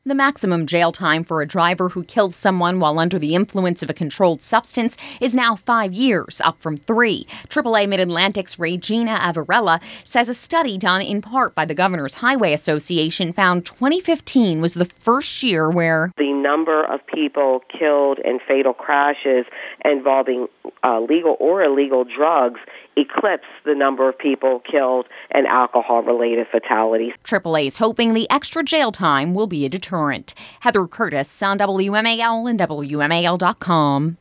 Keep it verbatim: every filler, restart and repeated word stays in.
The maximum jail time for a driver who killed someone while under the influence of a controlled substance is now five years, up from three. triple A Mid-Atlantic's Regina Avarella says a study done in part by the Governor's Highway Association found twenty fifteen was the first year where the number of people killed in fatal crashes involving uh, legal or illegal drugs eclipsed the number of people killed in alcohol-related fatalities. triple A is hoping the extra jail time will be a deterrent. Heather Curtis on W M A L and W M A L dot com.